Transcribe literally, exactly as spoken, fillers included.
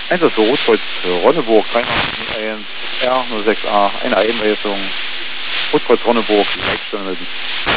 Einsatz für Rotkreuz Ronneburg, dreihunderteins R null sechs A, eine Einweisung, Rotkreuz Ronneburg, Leitstelle melden.